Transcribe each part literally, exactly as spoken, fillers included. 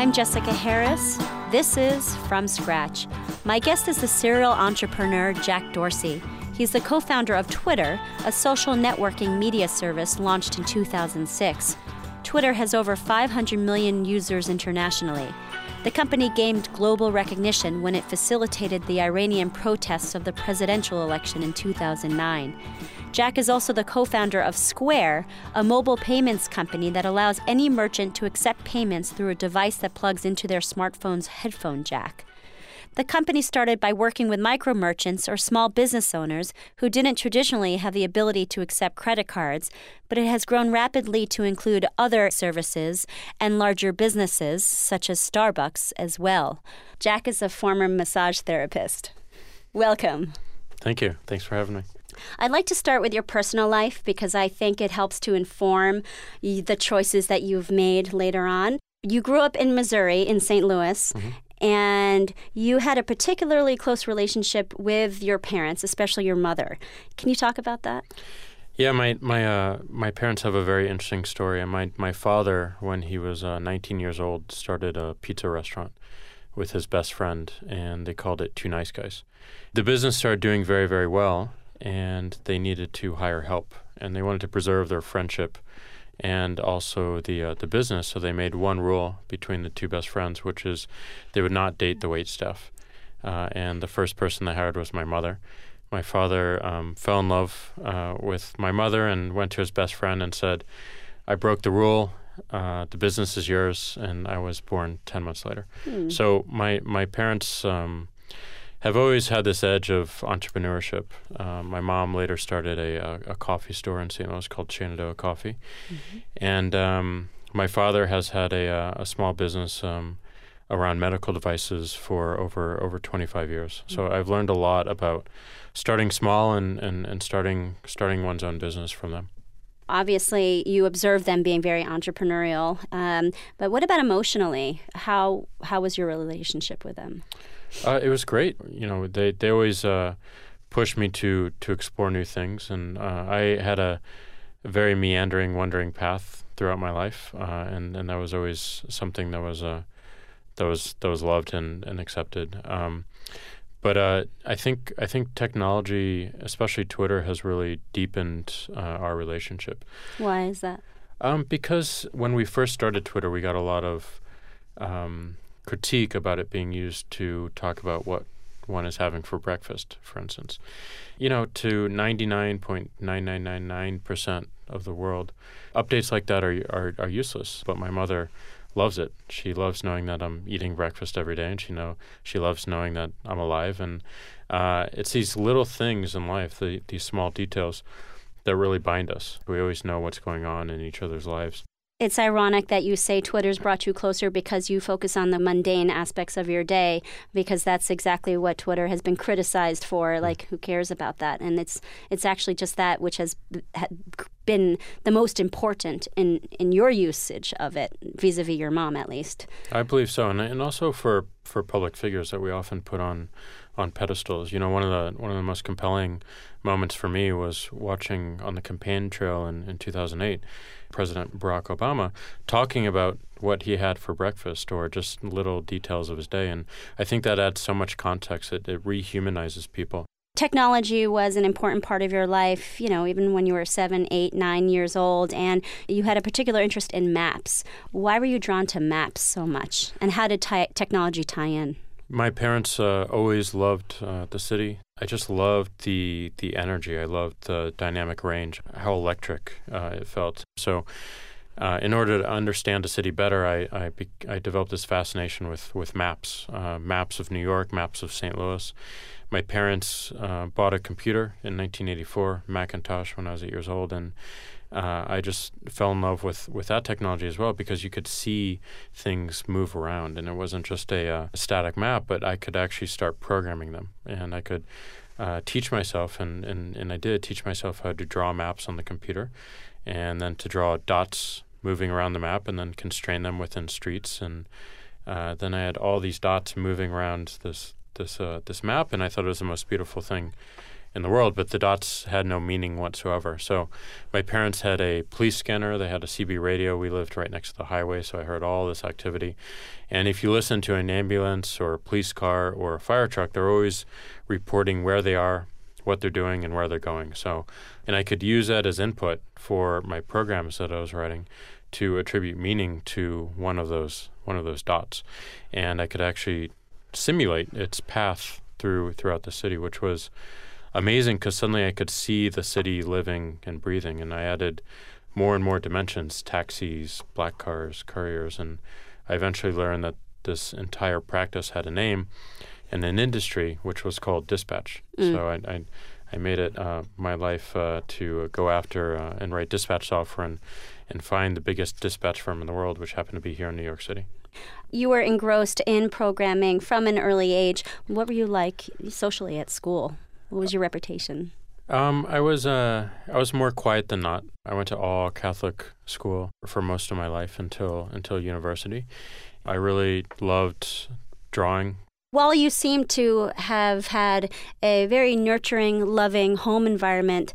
I'm Jessica Harris. This is From Scratch. My guest is the serial entrepreneur Jack Dorsey. He's the co-founder of Twitter, a social networking media service launched in two thousand six. Twitter has over five hundred million users internationally. The company gained global recognition when it facilitated the Iranian protests of the presidential election in two thousand nine. Jack is also the co-founder of Square, a mobile payments company that allows any merchant to accept payments through a device that plugs into their smartphone's headphone jack. The company started by working with micro merchants or small business owners who didn't traditionally have the ability to accept credit cards, but it has grown rapidly to include other services and larger businesses, such as Starbucks, as well. Jack is a former massage therapist. Welcome. Thank you. Thanks for having me. I'd like to start with your personal life because I think it helps to inform the choices that you've made later on. You grew up in Missouri, in Saint Louis, mm-hmm. and you had a particularly close relationship with your parents, especially your mother. Can you talk about that? Yeah, my my uh, my parents have a very interesting story. And my my father, when he was uh, nineteen years old, started a pizza restaurant with his best friend, and they called it Two Nice Guys. The business started doing very, very well, and they needed to hire help, and they wanted to preserve their friendship and also the uh, the business. So they made one rule between the two best friends, which is they would not date the wait staff. Uh, and the first person they hired was my mother. My father um, fell in love uh, with my mother and went to his best friend and said, I broke the rule. Uh, the business is yours. And I was born ten months later. Hmm. So my, my parents um, have always had this edge of entrepreneurship. Uh, my mom later started a, a, a coffee store in Saint Louis called Shenandoah Coffee. Mm-hmm. And um, my father has had a, a small business um, around medical devices for over over twenty-five years. Mm-hmm. So I've learned a lot about starting small and, and, and starting starting one's own business from them. Obviously, you observed them being very entrepreneurial. Um, but what about emotionally? How how was your relationship with them? Uh, it was great. You know, they they always uh, pushed me to to explore new things, and uh, I had a, a very meandering, wandering path throughout my life, uh, and and that was always something that was uh, that was that was loved and and accepted. Um, but uh, I think I think technology, especially Twitter, has really deepened uh, our relationship. Why is that? Um, because when we first started Twitter, we got a lot of um, critique about it being used to talk about what one is having for breakfast, for instance. You know, to ninety-nine point nine nine nine nine percent of the world, updates like that are, are are useless. But my mother loves it. She loves knowing that I'm eating breakfast every day, and she know she loves knowing that I'm alive. And uh, it's these little things in life, the, these small details, that really bind us. We always know what's going on in each other's lives. It's ironic that you say Twitter's brought you closer because you focus on the mundane aspects of your day, because that's exactly what Twitter has been criticized for. Like, who cares about that? And it's it's actually just that which has been the most important in, in your usage of it, vis-a-vis your mom, at least. I believe so, and and also for, for public figures that we often put on on pedestals. You know, one of the one of the most compelling moments for me was watching on the campaign trail in, in two thousand eight, President Barack Obama talking about what he had for breakfast or just little details of his day. And I think that adds so much context. It, it rehumanizes people. Technology was an important part of your life, you know, even when you were seven, eight, nine years old, and you had a particular interest in maps. Why were you drawn to maps so much, and how did t- technology tie in? My parents uh, always loved uh, the city. I just loved the the energy. I loved the dynamic range, how electric uh, it felt. So uh, in order to understand a city better, I I, be- I developed this fascination with, with maps, uh, maps of New York, maps of Saint Louis. My parents uh, bought a computer in nineteen eighty-four, Macintosh, when I was eight years old, and uh, I just fell in love with, with that technology as well, because you could see things move around, and it wasn't just a, uh, a static map, but I could actually start programming them, and I could uh, teach myself, and, and, and I did teach myself how to draw maps on the computer, and then to draw dots moving around the map, and then constrain them within streets, and uh, then I had all these dots moving around this this uh, this map, and I thought it was the most beautiful thing. in the world, but the dots had no meaning whatsoever. So my parents had a police scanner. They had a C B radio. We lived right next to the highway, so I heard all this activity. And if you listen to an ambulance or a police car or a fire truck, they're always reporting where they are, what they're doing, and where they're going. So, and I could use that as input for my programs that I was writing to attribute meaning to one of those one of those dots. And I could actually simulate its path through throughout the city, which was amazing because suddenly I could see the city living and breathing. And I added more and more dimensions, taxis, black cars, couriers, and I eventually learned that this entire practice had a name and an industry, which was called dispatch. Mm. So I, I I made it uh, my life uh, to go after uh, and write dispatch software and, and find the biggest dispatch firm in the world, which happened to be here in New York City. You were engrossed in programming from an early age. What were you like socially at school? What was your reputation? Um, I was uh, I was more quiet than not. I went to all Catholic school for most of my life until until university. I really loved drawing. While you seem to have had a very nurturing, loving home environment,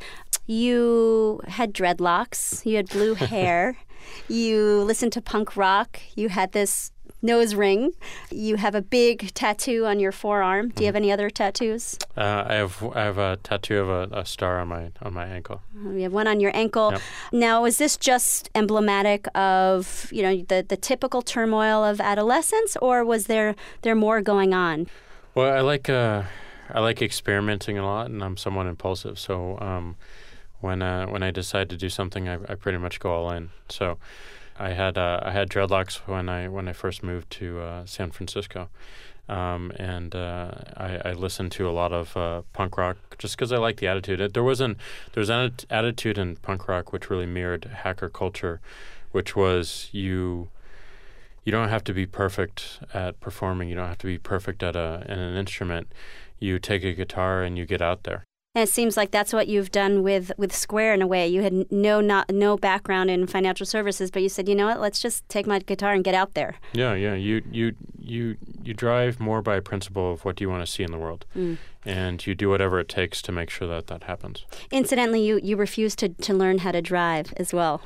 you had dreadlocks, you had blue hair, you listened to punk rock, you had this nose ring, you have a big tattoo on your forearm. Do you have any other tattoos? Uh, I have I have a tattoo of a, a star on my on my ankle. You have one on your ankle. Yep. Now, is this just emblematic of, you know, the, the typical turmoil of adolescence, or was there there more going on? Well, I like uh, I like experimenting a lot, and I'm somewhat impulsive. So um, when uh, when I decide to do something, I, I pretty much go all in. So I had uh, I had dreadlocks when I when I first moved to uh, San Francisco, um, and uh, I, I listened to a lot of uh, punk rock just because I liked the attitude. It, there was an there was an attitude in punk rock which really mirrored hacker culture, which was you you don't have to be perfect at performing. You don't have to be perfect at a at an instrument. You take a guitar and you get out there. And it seems like that's what you've done with, with Square in a way. You had no not no background in financial services, but you said, you know what, let's just take my guitar and get out there. Yeah, yeah. You you you you drive more by principle of what you want to see in the world, mm. and you do whatever it takes to make sure that that happens. Incidentally, you, you refused to, to learn how to drive as well.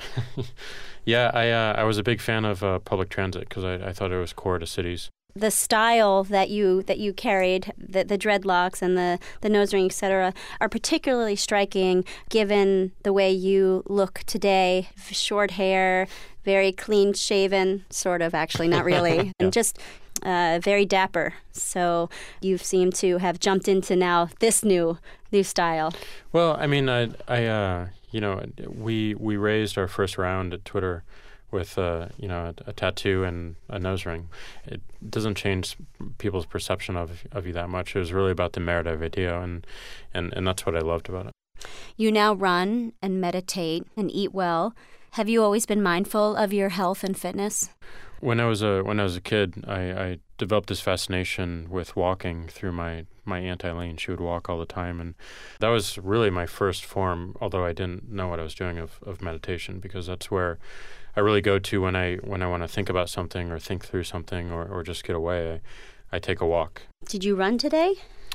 Yeah, I uh, I was a big fan of uh, public transit because I, I thought it was core to cities. The style that you that you carried, the, the dreadlocks and the, the nose ring, et cetera, are particularly striking given the way you look today. Short hair, very clean shaven, sort of, actually, not really, yeah. and just uh, very dapper. So you seem to have jumped into now this new new style. Well, I mean, I, I uh, you know, we we raised our first round at Twitter with uh, you know a, a tattoo and a nose ring. It doesn't change people's perception of of you that much. It was really about the merit of video, and, and, and that's what I loved about it. You now run and meditate and eat well. Have you always been mindful of your health and fitness? When I was a when I was a kid, I, I developed this fascination with walking through my, my Aunt Eileen. She would walk all the time, and that was really my first form, although I didn't know what I was doing, of, of meditation, because that's where I really go to when I when I want to think about something or think through something or, or just get away. I, I take a walk. Did you run today?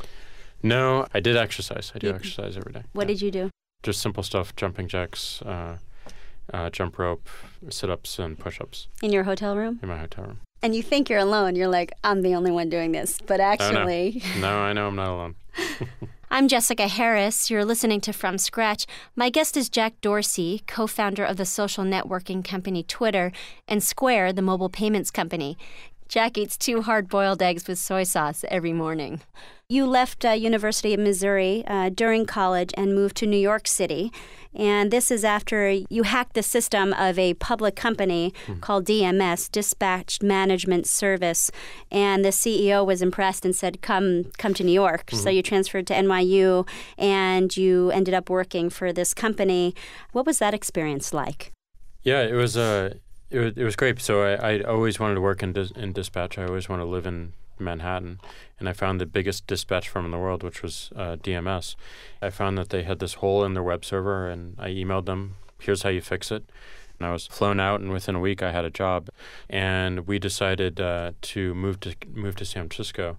No, I did exercise. I do you, exercise every day. What yeah. did you do? Just simple stuff, jumping jacks, uh, uh, jump rope, sit-ups, and push-ups. In your hotel room? In my hotel room. And you think you're alone. You're like, I'm the only one doing this. But actually... Oh, no. no, I know I'm not alone. I'm Jessica Harris. You're listening to From Scratch. My guest is Jack Dorsey, co-founder of the social networking company Twitter and Square, the mobile payments company. Jack eats two hard-boiled eggs with soy sauce every morning. You left uh, University of Missouri uh, during college and moved to New York City. And this is after you hacked the system of a public company mm. called D M S, Dispatch Management Service. And the C E O was impressed and said, come come to New York. Mm-hmm. So you transferred to N Y U and you ended up working for this company. What was that experience like? Yeah, it was uh, it was, it was great. So I, I always wanted to work in, dis- in dispatch. I always wanted to live in Manhattan, and I found the biggest dispatch firm in the world, which was uh, D M S. I found that they had this hole in their web server, and I emailed them, here's how you fix it. And I was flown out, and within a week I had a job. And we decided uh, to move to move to San Francisco.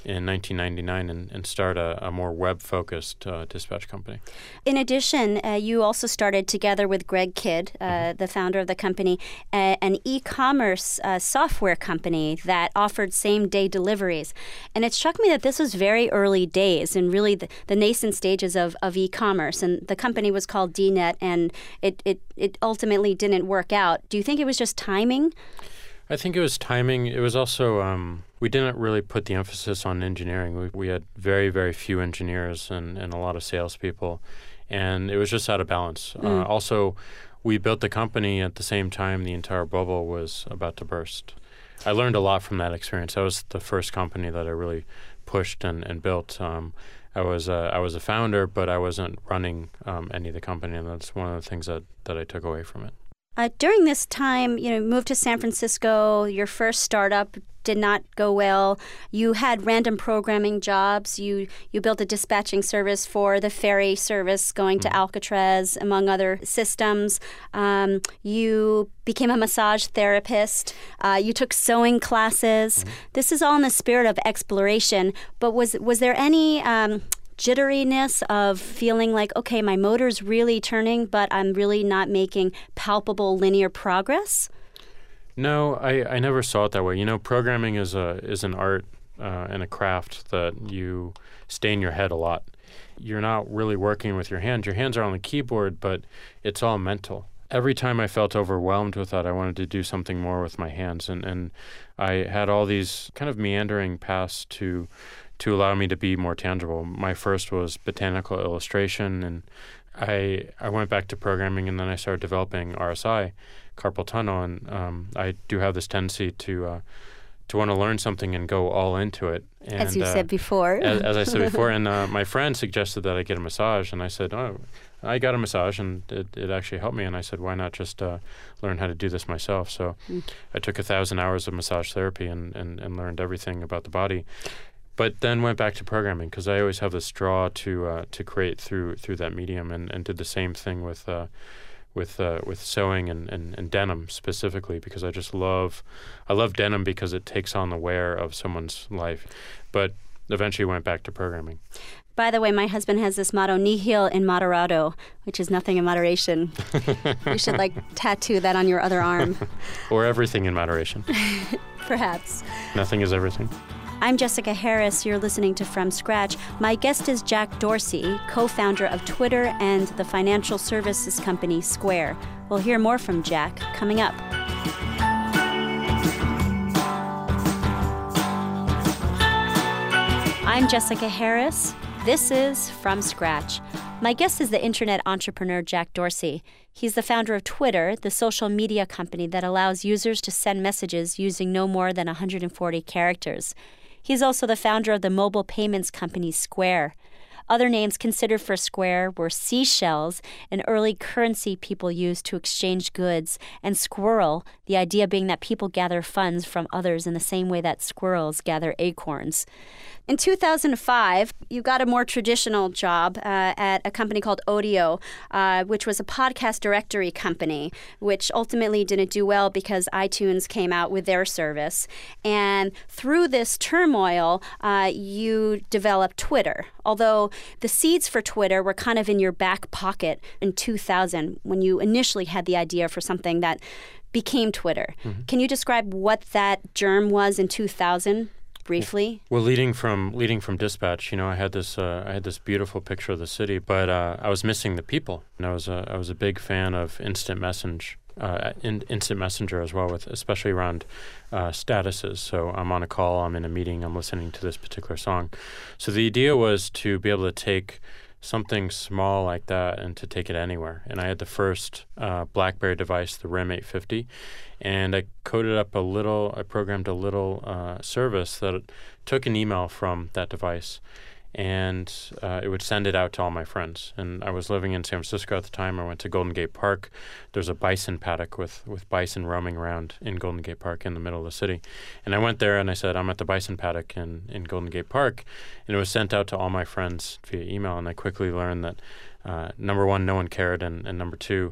in nineteen ninety-nine and, and start a, a more web-focused uh, dispatch company. In addition, uh, you also started together with Greg Kidd, uh, mm-hmm. the founder of the company, uh, an e-commerce uh, software company that offered same-day deliveries. And it struck me that this was very early days and really the, the nascent stages of, of e-commerce. And the company was called D net, and it, it, it ultimately didn't work out. Do you think it was just timing? I think it was timing. It was also, um, we didn't really put the emphasis on engineering. We, we had very, very few engineers and, and a lot of salespeople, and it was just out of balance. Mm. Uh, also, we built the company at the same time the entire bubble was about to burst. I learned a lot from that experience. That was the first company that I really pushed and, and built. Um, I was uh, I was a founder, but I wasn't running um, any of the company, and that's one of the things that, that I took away from it. Uh, during this time, you know, moved to San Francisco, your first startup did not go well. You had random programming jobs. You you built a dispatching service for the ferry service going to mm-hmm. Alcatraz, among other systems. Um, you became a massage therapist. Uh, you took sewing classes. Mm-hmm. This is all in the spirit of exploration. But was was there any Um, jitteriness of feeling like, okay, my motor's really turning, but I'm really not making palpable linear progress? No, I, I never saw it that way. You know, programming is a is an art uh, and a craft that you stay in your head a lot. You're not really working with your hands. Your hands are on the keyboard, but it's all mental. Every time I felt overwhelmed with that, I wanted to do something more with my hands. And, and I had all these kind of meandering paths to to allow me to be more tangible. My first was botanical illustration, and I I went back to programming, and then I started developing R S I, carpal tunnel, and um, I do have this tendency to uh, to want to learn something and go all into it. And, as you uh, said before. as, as I said before, and uh, my friend suggested that I get a massage, and I said, oh, I got a massage, and it, it actually helped me, and I said, why not just uh, learn how to do this myself? So mm. I took a thousand hours of massage therapy and, and, and learned everything about the body. But then went back to programming because I always have this draw to uh, to create through through that medium, and, and did the same thing with uh, with uh, with sewing and, and, and denim specifically, because I just love I love denim because it takes on the wear of someone's life. But eventually went back to programming. By the way, my husband has this motto, nihil in moderado, which is nothing in moderation. You should like tattoo that on your other arm. Or everything in moderation. Perhaps. Nothing is everything. I'm Jessica Harris. You're listening to From Scratch. My guest is Jack Dorsey, co-founder of Twitter and the financial services company Square. We'll hear more from Jack coming up. I'm Jessica Harris. This is From Scratch. My guest is the internet entrepreneur Jack Dorsey. He's the founder of Twitter, the social media company that allows users to send messages using no more than one hundred forty characters. He's also the founder of the mobile payments company Square. Other names considered for Square were Seashells, an early currency people used to exchange goods, and Squirrel, the idea being that people gather funds from others in the same way that squirrels gather acorns. In two thousand five, you got a more traditional job uh, at a company called Odeo, uh, which was a podcast directory company, which ultimately didn't do well because iTunes came out with their service. And through this turmoil, uh, you developed Twitter, although the seeds for Twitter were kind of in your back pocket in two thousand when you initially had the idea for something that became Twitter. Mm-hmm. Can you describe what that germ was in two thousand? Briefly. Well, leading from leading from dispatch, you know, I had this uh, I had this beautiful picture of the city, but uh, I was missing the people. And I was a, I was a big fan of instant message, uh, in, instant messenger as well, with especially around uh, statuses. So I'm on a call, I'm in a meeting, I'm listening to this particular song. So the idea was to be able to take something small like that and to take it anywhere. And I had the first uh, BlackBerry device, the RIM eight fifty, and I coded up a little, I programmed a little uh, service that took an email from that device, and uh, it would send it out to all my friends. And I was living in San Francisco at the time. I went to Golden Gate Park. There's a bison paddock with, with bison roaming around in Golden Gate Park in the middle of the city. And I went there and I said, I'm at the bison paddock in, in Golden Gate Park. And it was sent out to all my friends via email. And I quickly learned that, uh, number one, no one cared. And, and number two,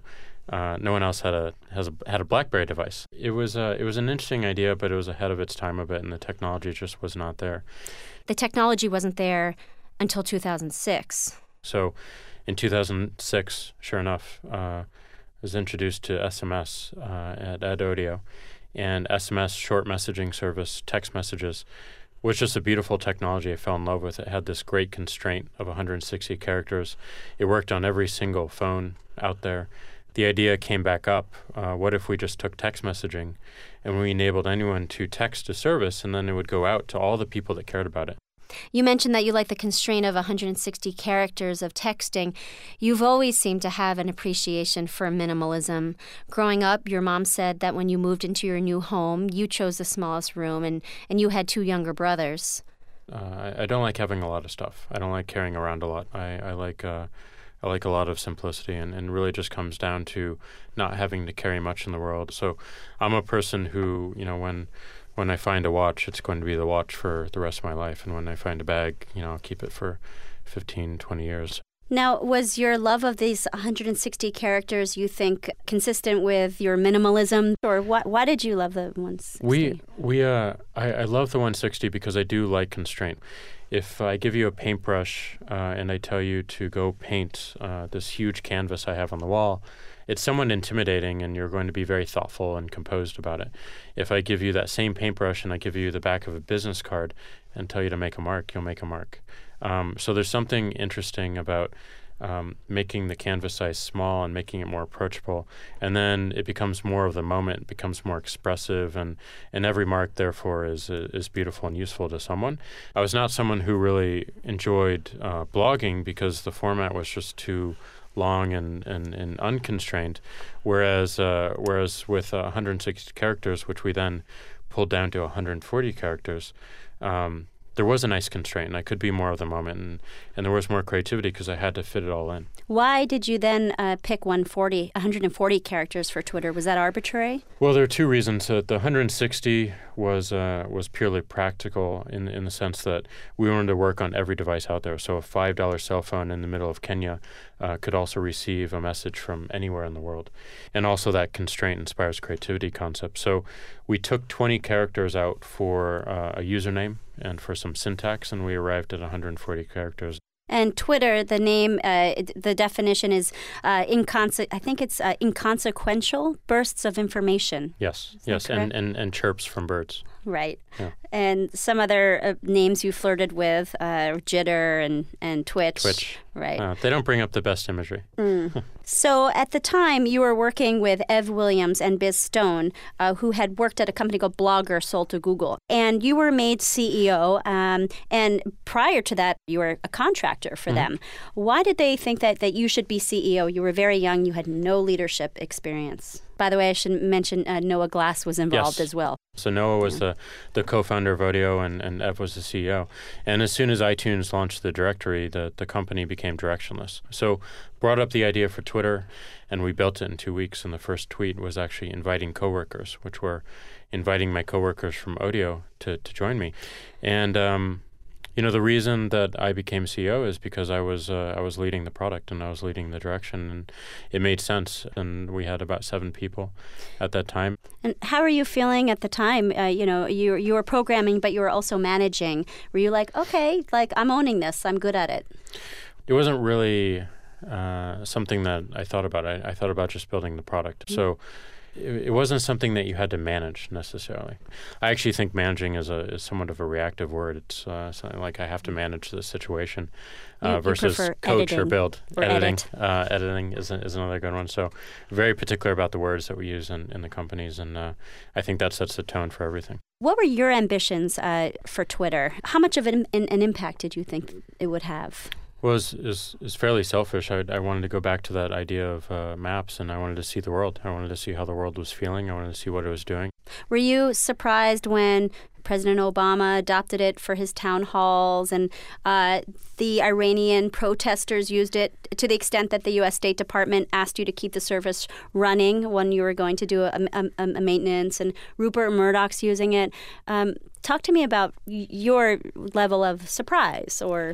Uh, no one else had a has a, had a BlackBerry device. It was uh, it was an interesting idea, but it was ahead of its time a bit, and the technology just was not there. The technology wasn't there until two thousand six. So, in two thousand six, sure enough, uh, I was introduced to S M S uh, at at Odeo, and S M S, short messaging service, text messages, was just a beautiful technology. I fell in love with it. It had this great constraint of one hundred sixty characters. It worked on every single phone out there. The idea came back up. Uh, what if we just took text messaging and we enabled anyone to text a service, and then it would go out to all the people that cared about it? You mentioned that you like the constraint of one hundred sixty characters of texting. You've always seemed to have an appreciation for minimalism. Growing up, your mom said that when you moved into your new home, you chose the smallest room, and, and you had two younger brothers. Uh, I, I don't like having a lot of stuff. I don't like carrying around a lot. I, I like uh, I like a lot of simplicity, and, and really just comes down to not having to carry much in the world. So I'm a person who, you know, when when I find a watch, it's going to be the watch for the rest of my life. And when I find a bag, you know, I'll keep it for fifteen, twenty years. Now, was your love of these one hundred sixty characters, you think, consistent with your minimalism? Or why, why did you love the one sixty? We, we, uh, I, I love the one sixty because I do like constraint. If I give you a paintbrush uh, and I tell you to go paint uh, this huge canvas I have on the wall, it's somewhat intimidating, and you're going to be very thoughtful and composed about it. If I give you that same paintbrush and I give you the back of a business card and tell you to make a mark, you'll make a mark. Um, so there's something interesting about um, making the canvas size small and making it more approachable. And then it becomes more of the moment, it becomes more expressive, and, and every mark, therefore, is is beautiful and useful to someone. I was not someone who really enjoyed uh, blogging because the format was just too long and, and, and unconstrained, whereas uh, whereas with uh, one hundred sixty characters, which we then pulled down to one hundred forty characters, um, there was a nice constraint, and I could be more of the moment, and, and there was more creativity because I had to fit it all in. Why did you then uh, pick one hundred forty characters for Twitter? Was that arbitrary? Well, there are two reasons. Uh, the one hundred sixty was uh, was purely practical in in the sense that we wanted to work on every device out there. So a five dollar cell phone in the middle of Kenya uh, could also receive a message from anywhere in the world. And also that constraint inspires creativity concept. So we took twenty characters out for uh, a username and for some syntax, and we arrived at one hundred forty characters. And Twitter, the name, uh, the definition is uh, inconse- I think it's uh, inconsequential bursts of information. Yes, Is yes, and, and, and chirps from birds. Right. Yeah. And some other uh, names you flirted with, uh, Jitter and, and Twitch. Twitch. Right. Uh, they don't bring up the best imagery. Mm. So at the time, you were working with Ev Williams and Biz Stone, uh, who had worked at a company called Blogger, sold to Google. And you were made C E O. Um, and prior to that, you were a contractor for mm-hmm. them. Why did they think that, that you should be C E O? You were very young. You had no leadership experience. By the way, I should mention uh, Noah Glass was involved yes. as well. So Noah was yeah. the, the co-founder of Odeo, and, and Ev was the C E O. And as soon as iTunes launched the directory, the, the company became directionless. So brought up the idea for Twitter, and we built it in two weeks. And the first tweet was actually inviting coworkers, which were inviting my coworkers from Odeo to, to join me. And um, you know, the reason that I became C E O is because I was uh, I was leading the product and I was leading the direction, and it made sense. And we had about seven people at that time. And how are you feeling at the time? Uh, you know, you you were programming, but you were also managing. Were you like, okay, like I'm owning this, I'm good at it? It wasn't really uh, something that I thought about. I, I thought about just building the product. Mm-hmm. So. It wasn't something that you had to manage necessarily. I actually think managing is a is somewhat of a reactive word. It's uh, something like I have to manage the situation uh, you, versus you coach or build. Or editing, edit. uh, editing is a, is another good one. So very particular about the words that we use in, in the companies, and uh, I think that sets the tone for everything. What were your ambitions uh, for Twitter? How much of an, an, an impact did you think it would have? Well, is is is fairly selfish. I I wanted to go back to that idea of uh, maps, and I wanted to see the world. I wanted to see how the world was feeling. I wanted to see what it was doing. Were you surprised when President Obama adopted it for his town halls, and uh, the Iranian protesters used it to the extent that the U S State Department asked you to keep the service running when you were going to do a, a, a maintenance, and Rupert Murdoch's using it? Um, talk to me about your level of surprise or...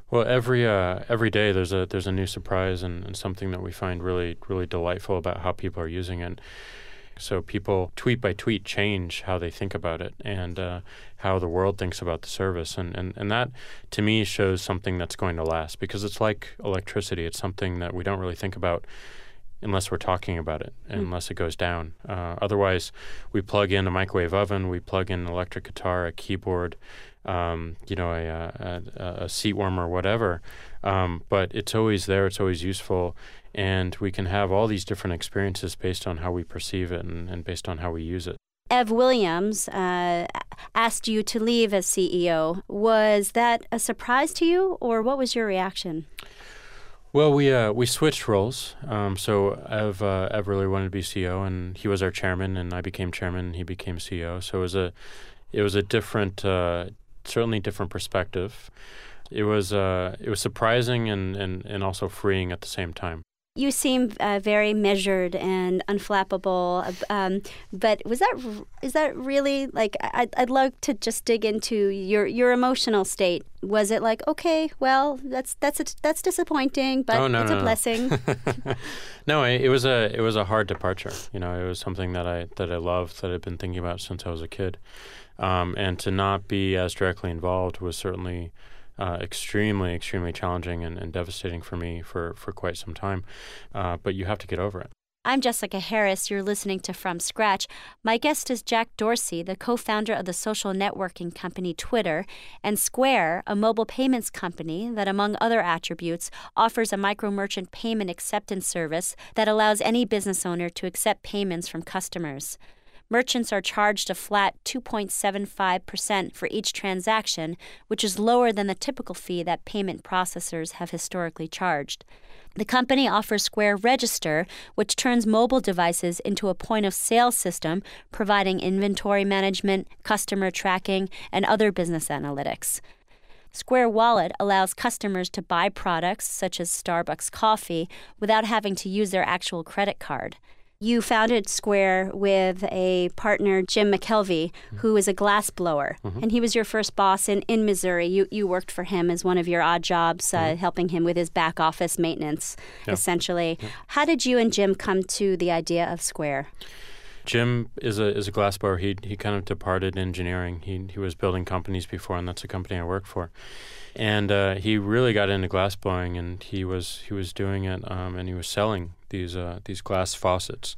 Well, every uh, every day there's a there's a new surprise and, and something that we find really really delightful about how people are using it. So people tweet by tweet change how they think about it and uh, how the world thinks about the service. And, and, and that, to me, shows something that's going to last because it's like electricity. It's something that we don't really think about unless we're talking about it, mm. unless it goes down. Uh, otherwise, we plug in a microwave oven, we plug in an electric guitar, a keyboard, um, you know, a, a, a seat warmer, whatever. Um, but it's always there. It's always useful. And we can have all these different experiences based on how we perceive it and, and based on how we use it. Ev Williams uh, asked you to leave as C E O. Was that a surprise to you, or what was your reaction? Well, we uh, we switched roles. Um, so Ev, uh, Ev really wanted to be C E O, and he was our chairman, and I became chairman, and he became C E O. So it was a, it was a different, uh, certainly different perspective. It was uh, it was surprising and, and, and also freeing at the same time. You seem uh, very measured and unflappable, um, but was that is that really like? I'd I'd love to just dig into your, your emotional state. Was it like, okay, well, that's that's a, that's disappointing, but oh, no, it's no, a no. blessing? No, it, it was a it was a hard departure. You know, it was something that I that I loved, that I'd been thinking about since I was a kid, um, and to not be as directly involved was certainly Uh, extremely, extremely challenging and, and devastating for me for, for quite some time. Uh, but you have to get over it. I'm Jessica Harris. You're listening to From Scratch. My guest is Jack Dorsey, the co-founder of the social networking company Twitter, and Square, a mobile payments company that, among other attributes, offers a micro-merchant payment acceptance service that allows any business owner to accept payments from customers. Merchants are charged a flat two point seven five percent for each transaction, which is lower than the typical fee that payment processors have historically charged. The company offers Square Register, which turns mobile devices into a point-of-sale system, providing inventory management, customer tracking, and other business analytics. Square Wallet allows customers to buy products, such as Starbucks coffee, without having to use their actual credit card. You founded Square with a partner, Jim McKelvey, who is a glass blower, mm-hmm. and he was your first boss in, in Missouri. You you worked for him as one of your odd jobs, uh, mm-hmm. helping him with his back office maintenance, yeah. essentially. Yeah. How did you and Jim come to the idea of Square? Jim is a is a glass blower. He he kind of departed engineering. He he was building companies before, and that's a company I work for. And uh, he really got into glass blowing, and he was he was doing it, um, and he was selling these uh, these glass faucets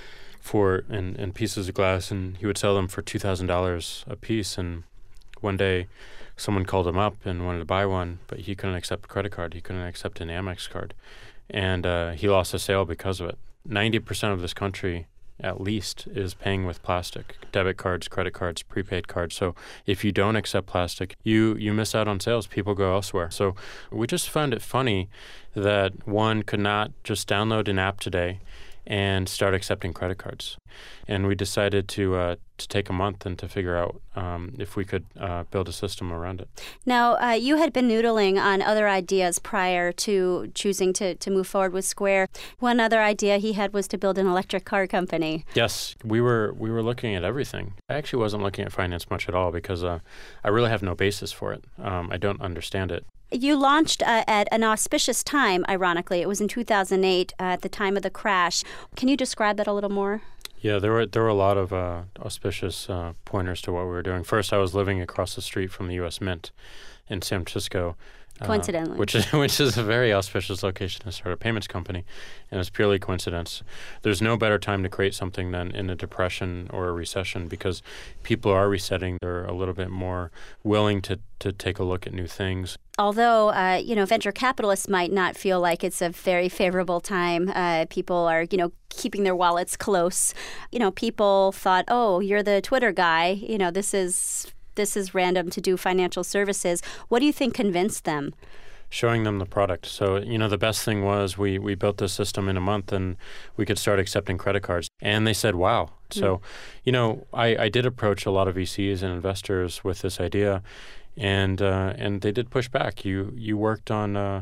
for and, and pieces of glass, and he would sell them for two thousand dollars a piece. And one day, someone called him up and wanted to buy one, but he couldn't accept a credit card. He couldn't accept an Amex card, and uh, he lost a sale because of it. Ninety percent of this country, at least, is paying with plastic, debit cards, credit cards, prepaid cards. So if you don't accept plastic, you you miss out on sales. People go elsewhere. So we just found it funny that one could not just download an app today and start accepting credit cards. And we decided to uh, to take a month and to figure out um, if we could uh, build a system around it. Now, uh, you had been noodling on other ideas prior to choosing to, to move forward with Square. One other idea he had was to build an electric car company. Yes, we were we were looking at everything. I actually wasn't looking at finance much at all because uh, I really have no basis for it. Um, I don't understand it. You launched uh, at an auspicious time, ironically. It was in two thousand eight, uh, at the time of the crash. Can you describe that a little more? Yeah, there were there were a lot of uh, auspicious uh, pointers to what we were doing. First, I was living across the street from the U S Mint in San Francisco. Coincidentally. Uh, which is which is a very auspicious location to start a payments company, and it's purely coincidence. There's no better time to create something than in a depression or a recession because people are resetting. They're a little bit more willing to, to take a look at new things. Although, uh, you know, venture capitalists might not feel like it's a very favorable time. Uh, people are, you know, keeping their wallets close. You know, people thought, oh, you're the Twitter guy. You know, this is... This is random to do financial services. What do you think convinced them? Showing them the product. So, you know, the best thing was we, we built this system in a month and we could start accepting credit cards. And they said, wow. Mm. So, you know, I, I did approach a lot of V Cs and investors with this idea. And uh, and they did push back. You you worked on uh,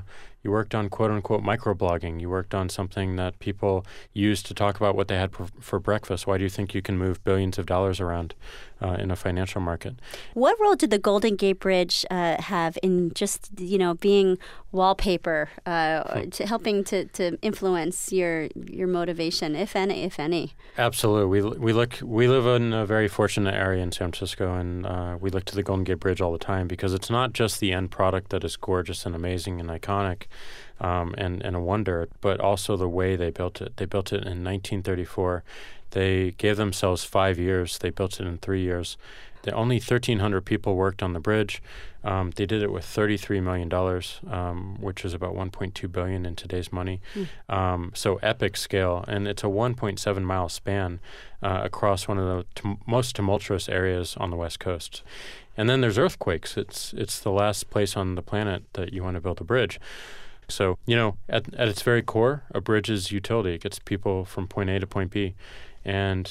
You worked on quote-unquote microblogging. You worked on something that people used to talk about what they had for, for breakfast. Why do you think you can move billions of dollars around uh, in a financial market? What role did the Golden Gate Bridge uh, have in just, you know, being wallpaper, uh, hmm. to helping to, to influence your your motivation, if any, if any? Absolutely. We we look we live in a very fortunate area in San Francisco, and uh, we look to the Golden Gate Bridge all the time because it's not just the end product that is gorgeous and amazing and iconic. Um, and, and a wonder, but also the way they built it. They built it in nineteen thirty-four. They gave themselves five years. They built it in three years. They, only thirteen hundred people worked on the bridge. Um, they did it with thirty-three million dollars, um, which is about one point two billion dollars in today's money. Mm. Um, so epic scale. And it's a one point seven mile span uh, across one of the tum- most tumultuous areas on the West Coast. And then there's earthquakes. It's, it's the last place on the planet that you want to build a bridge. So, you know, at, at its very core, a bridge is utility. It gets people from point A to point B. And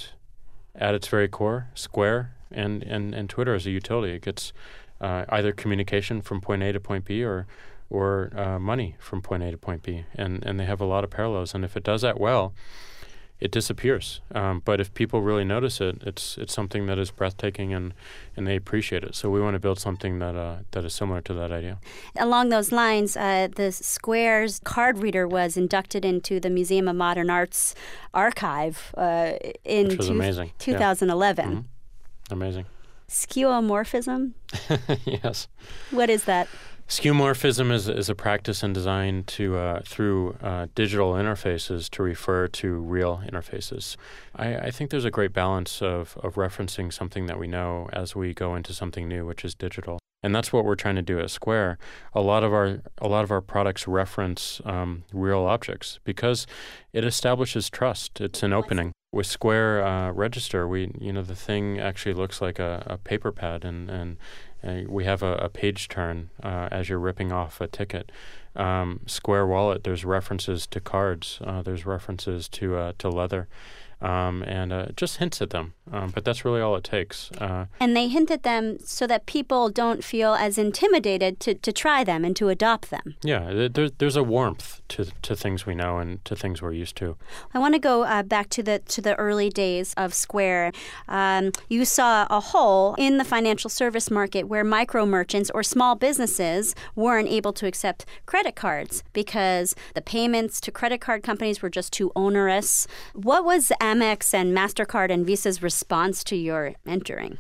at its very core, Square and, and, and Twitter is a utility. It gets uh, either communication from point A to point B or or uh, money from point A to point B. And, and they have a lot of parallels. And if it does that well, it disappears. Um, but if people really notice it, it's it's something that is breathtaking and, and they appreciate it. So we want to build something that uh, that is similar to that idea. Along those lines, uh, the Square's card reader was inducted into the Museum of Modern Art's archive uh, in Which was two- amazing. twenty eleven. Yeah. Mm-hmm. Amazing. Skeuomorphism? Yes. What is that? Skeuomorphism is is a practice and design to uh, through uh, digital interfaces to refer to real interfaces. I, I think there's a great balance of, of referencing something that we know as we go into something new, which is digital. And that's what we're trying to do at Square. A lot of our a lot of our products reference um, real objects because it establishes trust. It's an opening. With Square uh, Register, we you know the thing actually looks like a, a paper pad, and and uh, we have a, a page turn uh, as you're ripping off a ticket. Um, Square Wallet, there's references to cards. Uh, there's references to uh, to leather. Um, and uh, just hints at them. Um, but that's really all it takes. Uh, and they hint at them so that people don't feel as intimidated to, to try them and to adopt them. Yeah, there, there's a warmth to to things we know and to things we're used to. I want to go uh, back to the to the early days of Square. Um, you saw a hole in the financial service market where micro merchants or small businesses weren't able to accept credit cards because the payments to credit card companies were just too onerous. What was Amex and MasterCard and Visa's response to your entering?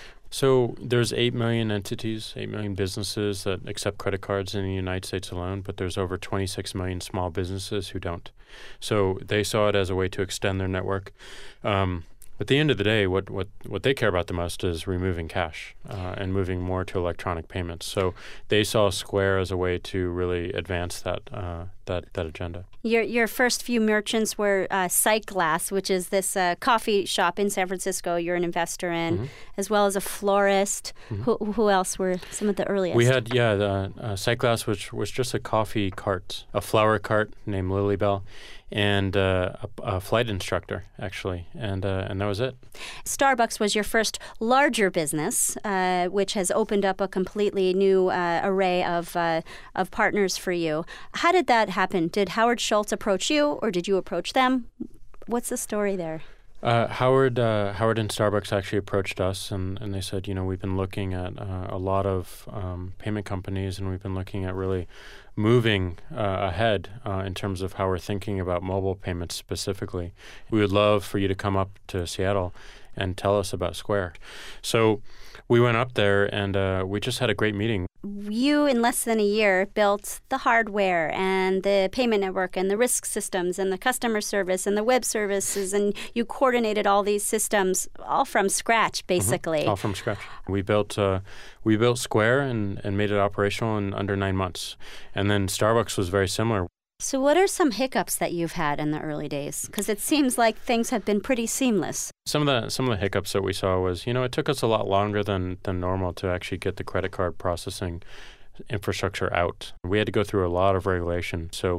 So there's eight million entities, eight million businesses that accept credit cards in the United States alone, but there's over twenty-six million small businesses who don't. So they saw it as a way to extend their network. Um, At the end of the day, what, what, what they care about the most is removing cash uh, and moving more to electronic payments. So they saw Square as a way to really advance that uh, that that agenda. Your your first few merchants were uh, Sightglass, which is this uh, coffee shop in San Francisco you're an investor in, mm-hmm. as well as a florist. Mm-hmm. Who, who else were some of the earliest? We had, yeah, the, uh, Sightglass, which was just a coffee cart, a flower cart named Lilybell, and uh, a, a flight instructor, actually, and uh, and that was it. Starbucks was your first larger business, uh, which has opened up a completely new uh, array of uh, of partners for you. How did that happen? Did Howard Schultz approach you, or did you approach them? What's the story there? Uh, Howard uh, Howard and Starbucks actually approached us, and, and they said, you know, we've been looking at uh, a lot of um, payment companies, and we've been looking at really moving uh, ahead uh, in terms of how we're thinking about mobile payments specifically. We would love for you to come up to Seattle and tell us about Square. So we went up there, and uh, we just had a great meeting. You, in less than a year, built the hardware and the payment network and the risk systems and the customer service and the web services, and you coordinated all these systems all from scratch, basically. Mm-hmm. All from scratch. We built uh, we built Square and, and made it operational in under nine months. And then Starbucks was very similar. So what are some hiccups that you've had in the early days? Because it seems like things have been pretty seamless. Some of the some of the hiccups that we saw was, you know, it took us a lot longer than, than normal to actually get the credit card processing infrastructure out. We had to go through a lot of regulation. So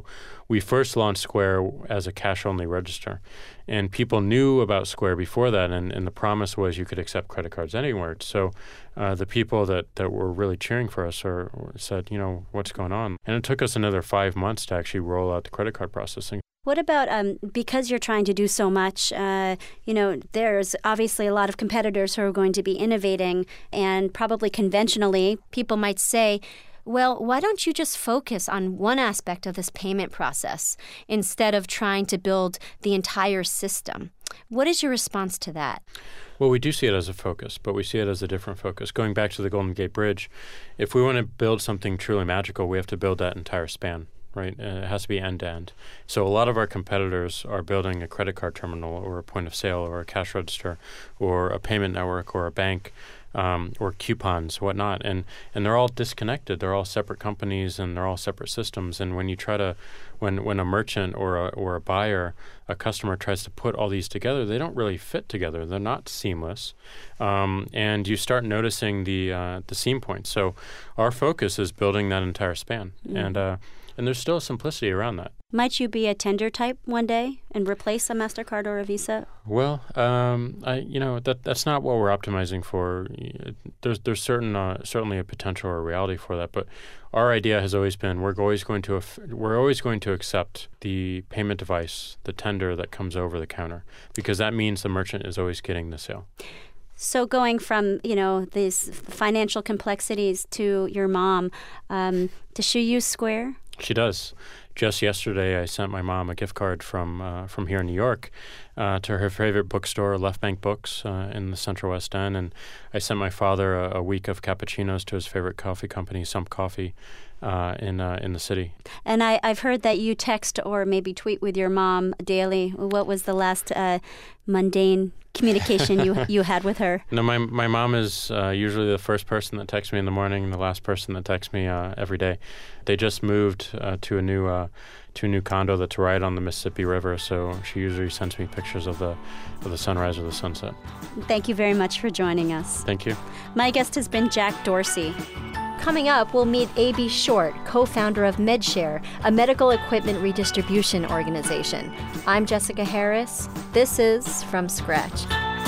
we first launched Square as a cash-only register. And people knew about Square before that, and, and the promise was you could accept credit cards anywhere. So uh, the people that, that were really cheering for us are, said, you know, what's going on? And it took us another five months to actually roll out the credit card processing. What about, um, because you're trying to do so much, uh, you know, there's obviously a lot of competitors who are going to be innovating, and probably conventionally, people might say, well, why don't you just focus on one aspect of this payment process instead of trying to build the entire system? What is your response to that? Well, we do see it as a focus, but we see it as a different focus. Going back to the Golden Gate Bridge, if we want to build something truly magical, we have to build that entire span. Right? Uh, it has to be end-to-end. So a lot of our competitors are building a credit card terminal or a point of sale or a cash register or a payment network or a bank um, or coupons, whatnot. And, and they're all disconnected. They're all separate companies and they're all separate systems. And when you try to, when, when a merchant or a, or a buyer, a customer tries to put all these together, they don't really fit together. They're not seamless. Um, and you start noticing the, uh, the seam points. So our focus is building that entire span. Mm. And uh, And there's still simplicity around that. Might you be a tender type one day and replace a MasterCard or a Visa? Well, um, I you know that that's not what we're optimizing for. There's there's certain uh, certainly a potential or a reality for that, but our idea has always been we're always going to we're always going to accept the payment device, the tender that comes over the counter, because that means the merchant is always getting the sale. So going from, you know, these financial complexities to your mom, um, does she use Square? She does. Just yesterday, I sent my mom a gift card from uh, from here in New York uh, to her favorite bookstore, Left Bank Books, uh, in the Central West End. And I sent my father a, a week of cappuccinos to his favorite coffee company, Sump Coffee, uh, in uh, in the city. And I, I've heard that you text or maybe tweet with your mom daily. What was the last uh, mundane communication you you had with her? No, my my mom is uh, usually the first person that texts me in the morning and the last person that texts me uh, every day. They just moved uh, to a new uh, to a new condo that's right on the Mississippi River, so she usually sends me pictures of the of the sunrise or the sunset. Thank you very much for joining us. Thank you. My guest has been Jack Dorsey. Coming up, we'll meet A B Short, co-founder of MedShare, a medical equipment redistribution organization. I'm Jessica Harris. This is From Scratch.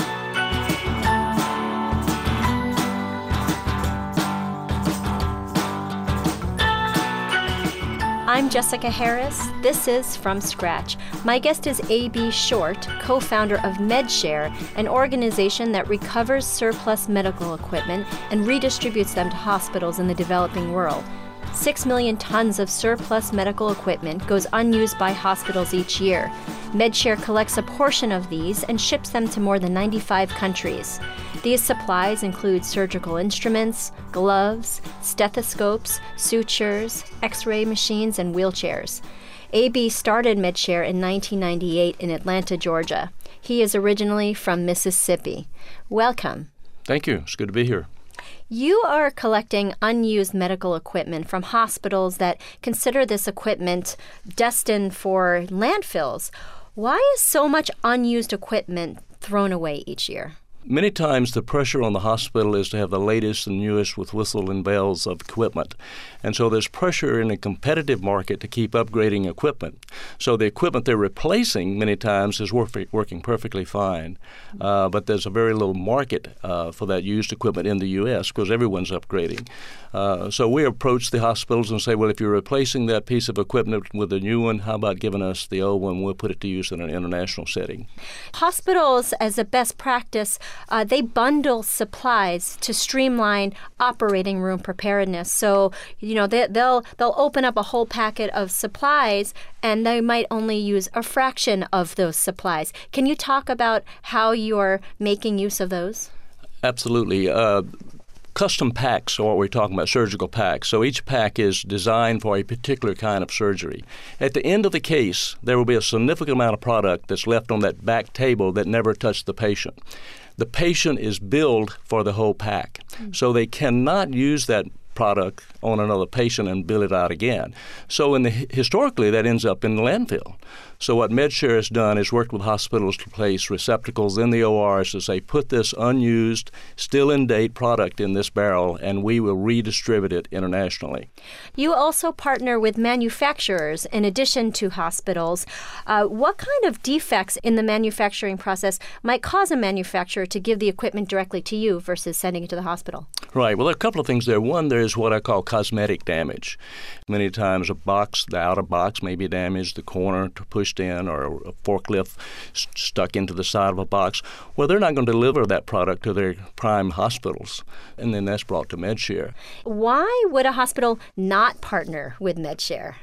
I'm Jessica Harris. This is From Scratch. My guest is A B Short, co-founder of MedShare, an organization that recovers surplus medical equipment and redistributes them to hospitals in the developing world. Six million tons of surplus medical equipment goes unused by hospitals each year. MedShare collects a portion of these and ships them to more than ninety-five countries. These supplies include surgical instruments, gloves, stethoscopes, sutures, x-ray machines, and wheelchairs. A B started MedShare in nineteen ninety-eight in Atlanta, Georgia. He is originally from Mississippi. Welcome. Thank you. It's good to be here. You are collecting unused medical equipment from hospitals that consider this equipment destined for landfills. Why is so much unused equipment thrown away each year? Many times the pressure on the hospital is to have the latest and newest with whistle and bells of equipment. And so there's pressure in a competitive market to keep upgrading equipment. So the equipment they're replacing many times is work, working perfectly fine. Uh, but there's a very little market uh, for that used equipment in the U S because everyone's upgrading. Uh, so we approach the hospitals and say, well, if you're replacing that piece of equipment with a new one, how about giving us the old one? We'll put it to use in an international setting. Hospitals, as a best practice, Uh, they bundle supplies to streamline operating room preparedness. So, you know, they, they'll they'll open up a whole packet of supplies, and they might only use a fraction of those supplies. Can you talk about how you're making use of those? Absolutely. Uh, Custom packs are what we're talking about, surgical packs. So each pack is designed for a particular kind of surgery. At the end of the case, there will be a significant amount of product that's left on that back table that never touched the patient. The patient is billed for the whole pack. Mm-hmm. So they cannot use that product on another patient and bill it out again. So in the historically, that ends up in the landfill. So what MedShare has done is worked with hospitals to place receptacles in the O Rs to say, put this unused, still in date product in this barrel, and we will redistribute it internationally. You also partner with manufacturers in addition to hospitals. Uh, what kind of defects in the manufacturing process might cause a manufacturer to give the equipment directly to you versus sending it to the hospital? Right. Well, there are a couple of things there. One, there's what I call cosmetic damage. Many times a box, the outer box may be damaged, the corner pushed in, or a forklift st- stuck into the side of a box. Well, they're not going to deliver that product to their prime hospitals, and then that's brought to MedShare. Why would a hospital not partner with MedShare?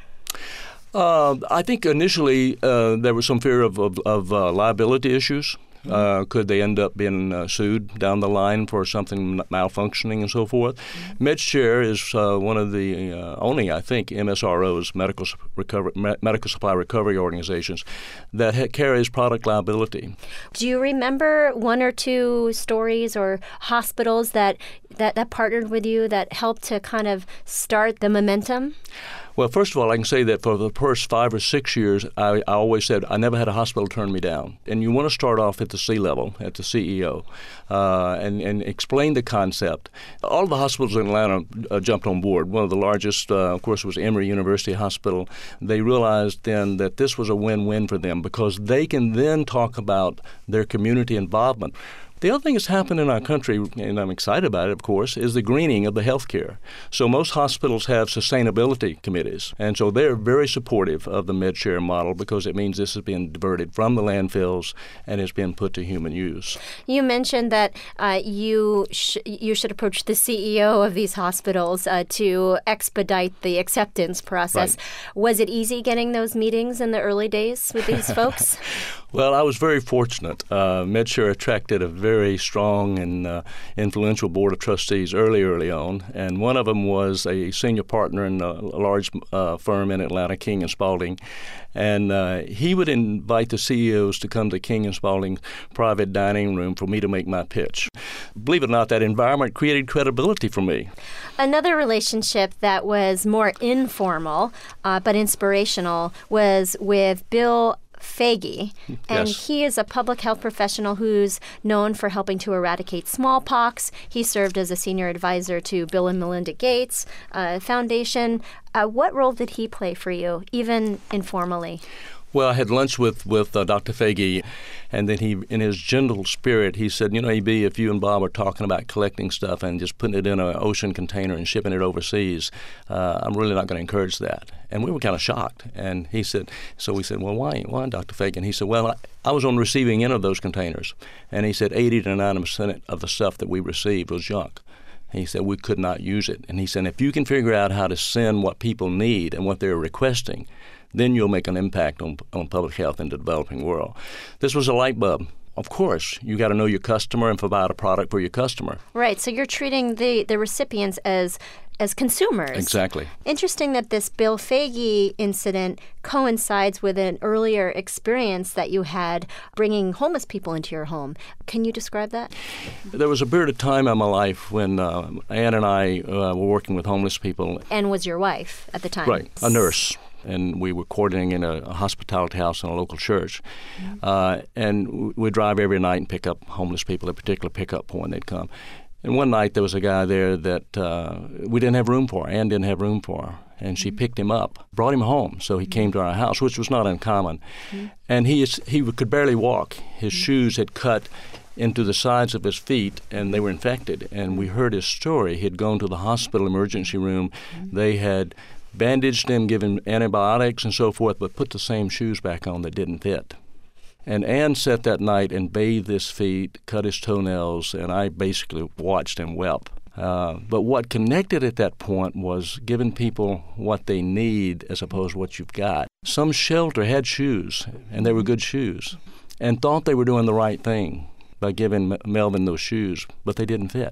Uh, I think initially uh, there was some fear of, of, of uh, liability issues. Uh, could they end up being uh, sued down the line for something malfunctioning and so forth? Mm-hmm. MedShare is uh, one of the uh, only, I think, M S R Os, medical, recovery, medical supply recovery organizations, that ha- carries product liability. Do you remember one or two stories or hospitals that, that, that partnered with you that helped to kind of start the momentum? Well, first of all, I can say that for the first five or six years, I, I always said I never had a hospital turn me down. And you want to start off at the C level, at the C E O, uh, and, and explain the concept. All of the hospitals in Atlanta uh, jumped on board. One of the largest, uh, of course, was Emory University Hospital. They realized then that this was a win-win for them because they can then talk about their community involvement. The other thing that's happened in our country, and I'm excited about it, of course, is the greening of the healthcare. So most hospitals have sustainability committees, and so they're very supportive of the MedShare model because it means this has been diverted from the landfills and has been put to human use. You mentioned that uh, you sh- you should approach the C E O of these hospitals uh, to expedite the acceptance process. Right. Was it easy getting those meetings in the early days with these folks? Well, I was very fortunate. Uh, MedShare attracted a very strong and uh, influential board of trustees early, early on, and one of them was a senior partner in a large uh, firm in Atlanta, King and Spalding, and uh, he would invite the C E Os to come to King and Spalding's private dining room for me to make my pitch. Believe it or not, that environment created credibility for me. Another relationship that was more informal uh, but inspirational was with Bill Foege, and Yes. he is a public health professional who's known for helping to eradicate smallpox. He served as a senior advisor to Bill and Melinda Gates uh, Foundation. Uh, what role did he play for you, even informally? Well, I had lunch with, with uh, Doctor Foege, and then he, in his gentle spirit, he said, you know, E B, if you and Bob are talking about collecting stuff and just putting it in an ocean container and shipping it overseas, uh, I'm really not going to encourage that. And we were kind of shocked. And he said, so we said, well, why, why, Doctor Foege? And he said, well, I, I was on the receiving end of those containers. And he said eighty to ninety percent of the stuff that we received was junk. He said we could not use it. And he said, if you can figure out how to send what people need and what they're requesting, then you'll make an impact on, on public health in the developing world. This was a light bulb. Of course, you got to know your customer and provide a product for your customer. Right, so you're treating the, the recipients as as consumers. Exactly. Interesting that this Bill Foege incident coincides with an earlier experience that you had bringing homeless people into your home. Can you describe that? There was a period of time in my life when uh, Ann and I uh, were working with homeless people. Ann was your wife at the time. Right, a nurse. And we were coordinating in a, a hospitality house in a local church. Mm-hmm. Uh, and we'd drive every night and pick up homeless people at a particular pickup point they'd come. And one night there was a guy there that uh, we didn't have room for. Ann didn't have room for. And she mm-hmm. picked him up, brought him home. So he mm-hmm. came to our house, which was not uncommon. Mm-hmm. And he is, he could barely walk. His mm-hmm. shoes had cut into the sides of his feet, and they were infected. And we heard his story. He had gone to the hospital emergency room. Mm-hmm. They had bandaged him, given antibiotics and so forth, but put the same shoes back on that didn't fit. And Ann sat that night and bathed his feet, cut his toenails, and I basically watched and wept. Uh, but what connected at that point was giving people what they need as opposed to what you've got. Some shelter had shoes, and they were good shoes, and thought they were doing the right thing by giving Melvin those shoes, but they didn't fit.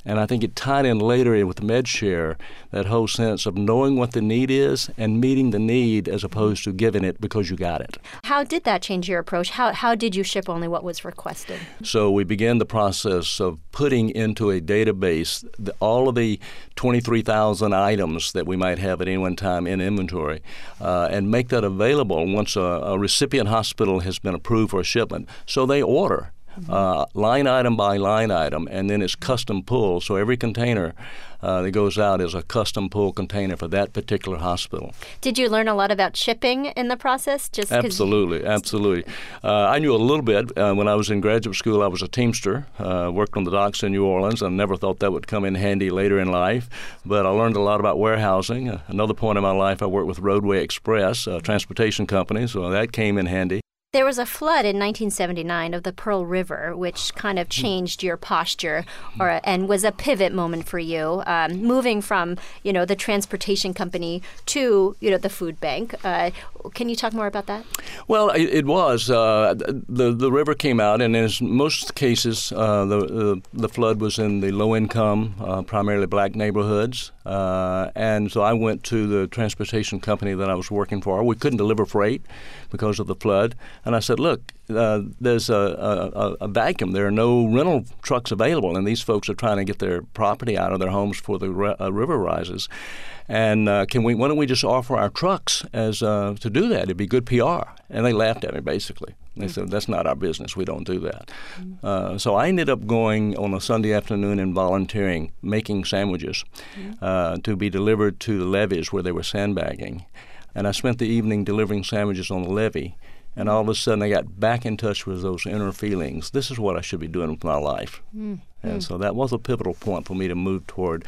And I think it tied in later with MedShare, that whole sense of knowing what the need is and meeting the need as opposed to giving it because you got it. How did that change your approach? How how did you ship only what was requested? So we began the process of putting into a database the, all of the twenty-three thousand items that we might have at any one time in inventory uh, and make that available once a, a recipient hospital has been approved for a shipment. So they order. Uh, line item by line item, and then it's custom pull. So every container uh, that goes out is a custom pull container for that particular hospital. Did you learn a lot about shipping in the process? Just absolutely, absolutely. Uh, I knew a little bit. Uh, when I was in graduate school, I was a teamster, uh, worked on the docks in New Orleans. I never thought that would come in handy later in life, but I learned a lot about warehousing. Uh, another point in my life, I worked with Roadway Express, a transportation company, so that came in handy. There was a flood in nineteen seventy-nine of the Pearl River, which kind of changed your posture, or and was a pivot moment for you, um, moving from you know the transportation company to you know the food bank. Uh, can you talk more about that? Well, it, it was uh, the the river came out, and in most cases, uh, the, the the flood was in the low income, uh, primarily black neighborhoods, uh, and so I went to the transportation company that I was working for. We couldn't deliver freight because of the flood. And I said, look, uh, there's a, a, a vacuum. There are no rental trucks available, and these folks are trying to get their property out of their homes before the re- uh, river rises. And uh, can we? Why don't we just offer our trucks as uh, to do that? It'd be good P R. And they laughed at me, basically. They mm-hmm. said, that's not our business. We don't do that. Mm-hmm. Uh, so I ended up going on a Sunday afternoon and volunteering, making sandwiches mm-hmm. uh, to be delivered to the levees where they were sandbagging. And I spent the evening delivering sandwiches on the levee. And all of a sudden, I got back in touch with those inner feelings. This is what I should be doing with my life. Mm. And mm. so that was a pivotal point for me to move toward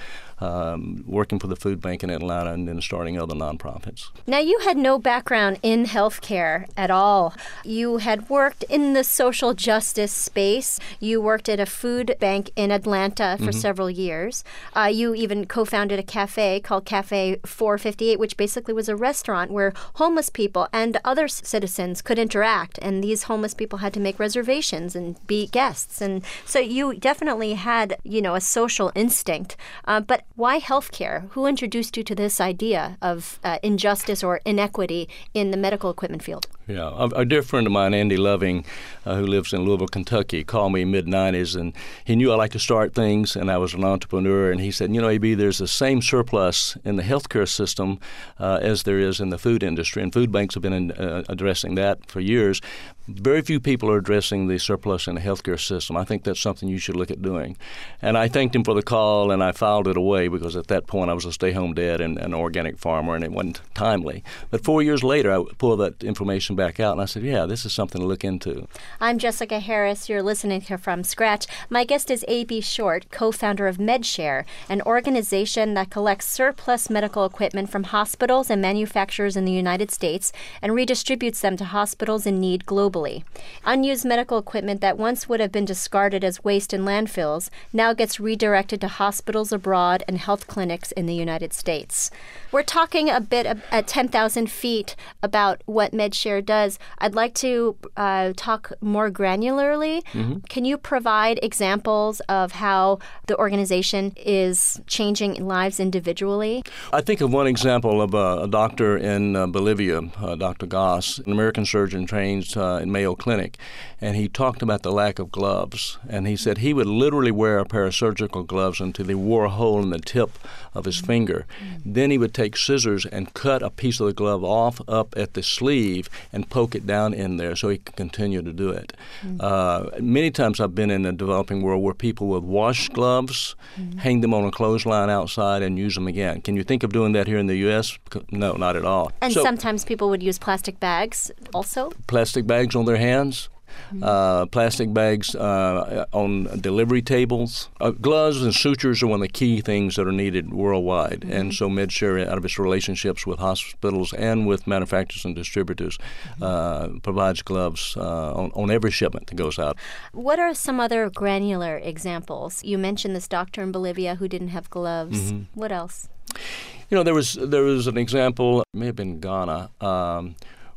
um, working for the food bank in Atlanta and then starting other nonprofits. Now, you had no background in healthcare at all. You had worked in the social justice space. You worked at a food bank in Atlanta for mm-hmm. several years. Uh, you even co-founded a cafe called Cafe four fifty-eight, which basically was a restaurant where homeless people and other citizens could interact. And these homeless people had to make reservations and be guests. And so you definitely had, you know, a social instinct. Uh, but why healthcare? Who introduced you to this idea of uh, injustice or inequity in the medical equipment field? Yeah, a, a dear friend of mine, Andy Loving, uh, who lives in Louisville, Kentucky, called me mid nineties, and he knew I liked to start things, and I was an entrepreneur, and he said, you know, A B, there's the same surplus in the healthcare system uh, as there is in the food industry, and food banks have been in, uh, addressing that for years. Very few people are addressing the surplus in the healthcare system. I think that's something you should look at doing. And I thanked him for the call, and I filed it away because at that point I was a stay-home dad and an organic farmer, and it wasn't timely. But four years later, I pulled that information back out, and I said, yeah, this is something to look into. I'm Jessica Harris. You're listening to From Scratch. My guest is A B Short, co-founder of MedShare, an organization that collects surplus medical equipment from hospitals and manufacturers in the United States and redistributes them to hospitals in need globally. Unused medical equipment that once would have been discarded as waste in landfills now gets redirected to hospitals abroad and health clinics in the United States. We're talking a bit at ten thousand feet about what MedShare does. I'd like to uh, talk more granularly. Mm-hmm. Can you provide examples of how the organization is changing lives individually? I think of one example of a, a doctor in uh, Bolivia, uh, Doctor Goss, an American surgeon trained uh, in Mayo Clinic, and he talked about the lack of gloves. And he said he would literally wear a pair of surgical gloves until he wore a hole in the tip of his mm-hmm. finger. Mm-hmm. Then he would take scissors and cut a piece of the glove off up at the sleeve and poke it down in there so he could continue to do it. Mm-hmm. Uh, many times I've been in the developing world where people would wash gloves, mm-hmm. hang them on a clothesline outside, and use them again. Can you think of doing that here in the U S? No, not at all. And so, sometimes people would use plastic bags also? Plastic bags on their hands. Mm-hmm. Uh, plastic bags uh, on delivery tables. Uh, gloves and sutures are one of the key things that are needed worldwide. Mm-hmm. And so MedShare, out of its relationships with hospitals and with manufacturers and distributors, mm-hmm. uh, provides gloves uh, on, on every shipment that goes out. What are some other granular examples? You mentioned this doctor in Bolivia who didn't have gloves. Mm-hmm. What else? You know, there was there was an example, it may have been Ghana, um,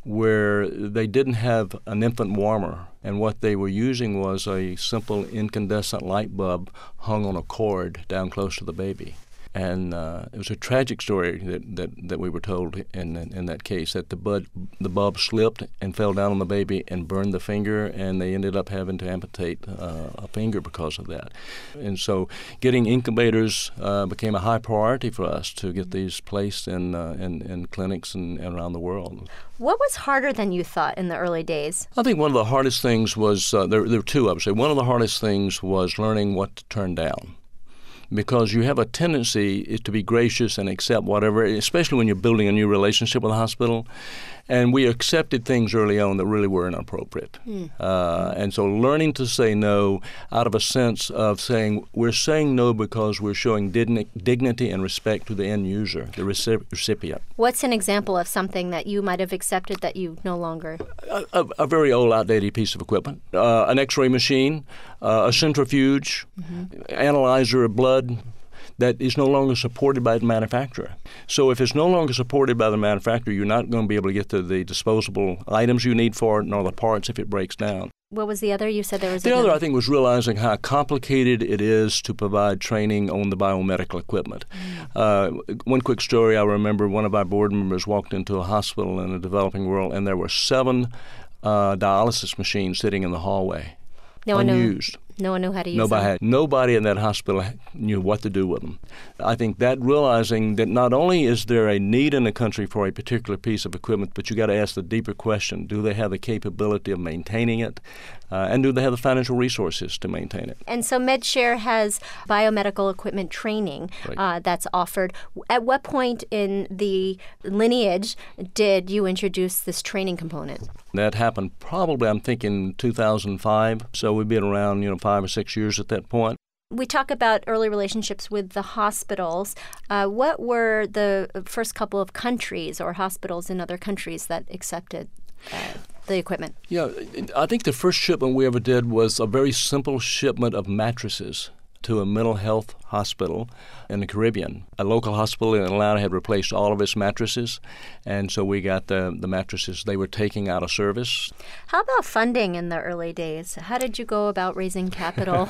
where they didn't have an infant warmer, and what they were using was a simple incandescent light bulb hung on a cord down close to the baby. And uh, it was a tragic story that, that, that we were told in, in in that case, that the bud, the bulb slipped and fell down on the baby and burned the finger, and they ended up having to amputate uh, a finger because of that. And so getting incubators uh, became a high priority for us to get these placed in, uh, in, in clinics and, and around the world. What was harder than you thought in the early days? I think one of the hardest things was, uh, there, there were two, I would say. One of the hardest things was learning what to turn down, because you have a tendency to be gracious and accept whatever, especially when you're building a new relationship with a hospital. And we accepted things early on that really were inappropriate. Mm. Uh, and so learning to say no out of a sense of saying, we're saying no because we're showing digni- dignity and respect to the end user, the recip- recipient. What's an example of something that you might have accepted that you no longer? A, a, a very old, outdated piece of equipment, uh, an x-ray machine, uh, a centrifuge, mm-hmm. analyzer of blood, that is no longer supported by the manufacturer. So if it's no longer supported by the manufacturer, you're not going to be able to get to the disposable items you need for it, nor the parts if it breaks down. What was the other? You said there was the another. other, I think, was realizing how complicated it is to provide training on the biomedical equipment. Mm. Uh, one quick story, I remember one of our board members walked into a hospital in the developing world, and there were seven uh, dialysis machines sitting in the hallway, no unused. One No one knew how to use nobody them. Had, nobody in that hospital knew what to do with them. I think that realizing that not only is there a need in the country for a particular piece of equipment, but you got to ask the deeper question: do they have the capability of maintaining it, uh, and do they have the financial resources to maintain it? And so MedShare has biomedical equipment training right. uh, that's offered. At what point in the lineage did you introduce this training component? That happened probably, I'm thinking, two thousand five. So we've been around, you know, five or six years at that point. We talk about early relationships with the hospitals. Uh, what were the first couple of countries or hospitals in other countries that accepted uh, the equipment? Yeah, I think the first shipment we ever did was a very simple shipment of mattresses to a mental health hospital in the Caribbean. A local hospital in Atlanta had replaced all of its mattresses, and so we got the, the mattresses they were taking out of service. How about funding in the early days? How did you go about raising capital?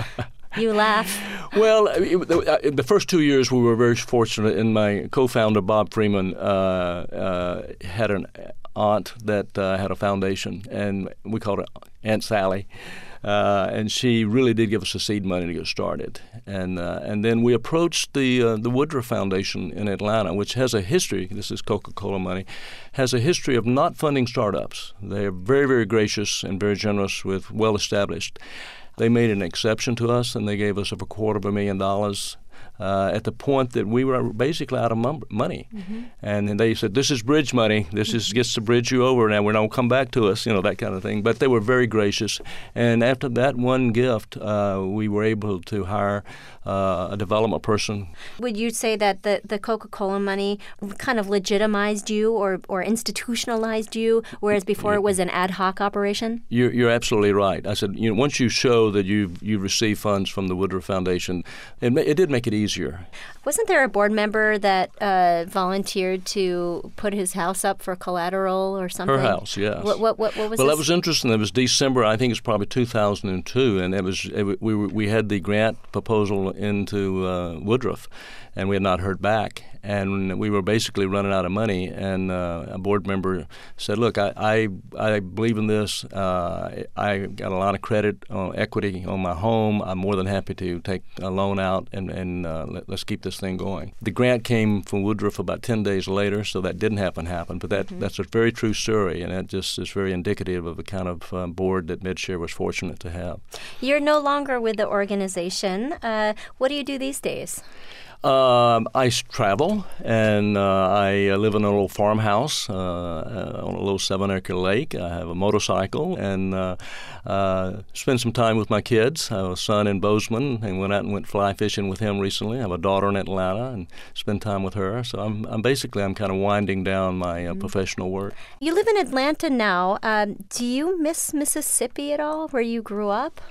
You laugh. Well, in the first two years we were very fortunate, and my co-founder, Bob Freeman, uh, uh, had an aunt that uh, had a foundation, and we called her Aunt Sally. Uh, and she really did give us the seed money to get started. And uh, and then we approached the uh, the Woodruff Foundation in Atlanta, which has a history, this is Coca-Cola money, has a history of not funding startups. They are very, very gracious and very generous with well-established. They made an exception to us, and they gave us a quarter of a million dollars Uh, at the point that we were basically out of mum- money. Mm-hmm. And then they said, this is bridge money. This mm-hmm. is gets to bridge you over now. We don't come back to us, you know, that kind of thing. But they were very gracious. And after that one gift, uh, we were able to hire uh, a development person. Would you say that the, the Coca-Cola money kind of legitimized you or, or institutionalized you, whereas before it was an ad hoc operation? You're, you're absolutely right. I said, you know, once you show that you've, you've received funds from the Woodruff Foundation, it, it did make it easier. Wasn't there a board member that uh, volunteered to put his house up for collateral or something? Her house, yes. What what what, what was? Well, this? that was interesting. It was December. I think it's probably two thousand two, and it was it, we were, we had the grant proposal into uh, Woodruff, and we had not heard back, and we were basically running out of money. And uh, a board member said, "Look, I I, I believe in this. Uh, I got a lot of credit on equity on my home. I'm more than happy to take a loan out and and uh, let, let's keep this thing going." The grant came from Woodruff about ten days later, so that didn't happen happen. But that mm-hmm. that's a very true story, and that just is very indicative of the kind of uh, board that MedShare was fortunate to have. You're no longer with the organization. Uh, what do you do these days? Um, I travel, and uh, I live in a little farmhouse uh, uh, on a little seven-acre lake. I have a motorcycle, and uh, uh, spend some time with my kids. I have a son in Bozeman, and went out and went fly fishing with him recently. I have a daughter in Atlanta, and spend time with her. So I'm, I'm basically I'm kind of winding down my uh, mm-hmm. professional work. You live in Atlanta now. Um, do you miss Mississippi at all, where you grew up?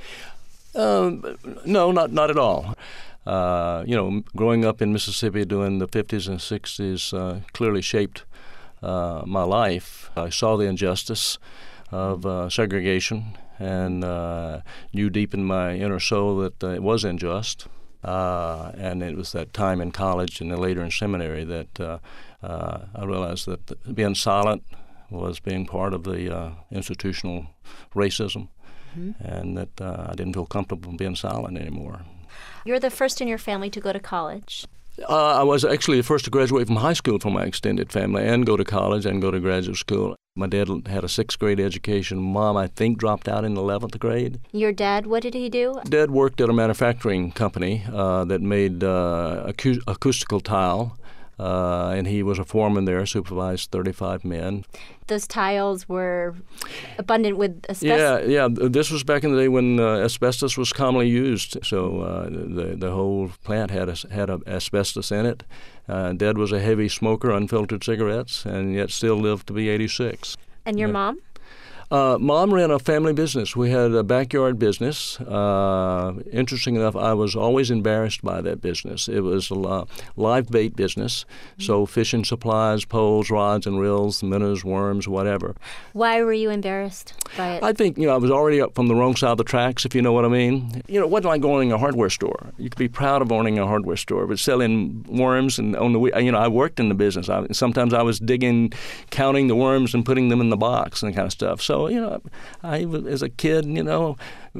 Um, no, not not at all. Uh, you know, growing up in Mississippi during the fifties and sixties uh, clearly shaped uh, my life. I saw the injustice of uh, segregation and uh, knew deep in my inner soul that uh, it was unjust. Uh, and it was that time in college and then later in seminary that uh, uh, I realized that being silent was being part of the uh, institutional racism, mm-hmm. and that uh, I didn't feel comfortable being silent anymore. You're the first in your family to go to college. Uh, I was actually the first to graduate from high school from my extended family and go to college and go to graduate school. My dad had a sixth grade education. Mom, I think, dropped out in eleventh grade. Your dad, what did he do? Dad worked at a manufacturing company uh, that made uh, acou- acoustical tile, uh, and he was a foreman there, supervised thirty-five men. Those tiles were abundant with asbestos? Yeah, yeah. This was back in the day when uh, asbestos was commonly used. So uh, the the whole plant had a, had a asbestos in it. Uh, Dad was a heavy smoker, unfiltered cigarettes, and yet still lived to be eighty-six. And your yeah. mom? Uh, Mom ran a family business. We had a backyard business. Uh, interesting enough, I was always embarrassed by that business. It was a uh, live bait business, mm-hmm. so fishing supplies, poles, rods and reels, minnows, worms, whatever. Why were you embarrassed by it? I think, you know, I was already up from the wrong side of the tracks, if you know what I mean. You know, it wasn't like owning a hardware store. You could be proud of owning a hardware store, but selling worms and on the, you know, I worked in the business. I, sometimes I was digging, counting the worms and putting them in the box and that kind of stuff. So, you know, I as a kid, you know,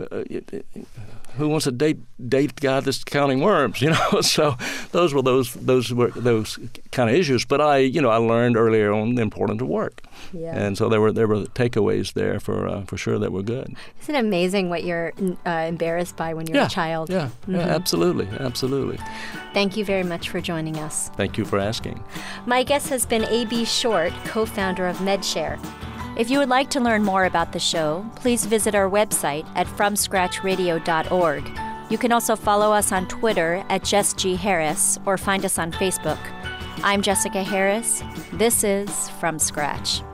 who wants to date date a guy that's counting worms, you know? So those were those those were those kind of issues. But I, you know, I learned earlier on the importance of work, yeah. and so there were there were takeaways there for uh, for sure that were good. Isn't it amazing what you're uh, embarrassed by when you're yeah. a child? Yeah, mm-hmm. yeah, absolutely, absolutely. Thank you very much for joining us. Thank you for asking. My guest has been A B Short, co-founder of MedShare. If you would like to learn more about the show, please visit our website at from scratch radio dot org. You can also follow us on Twitter at Jess G. Harris or find us on Facebook. I'm Jessica Harris. This is From Scratch.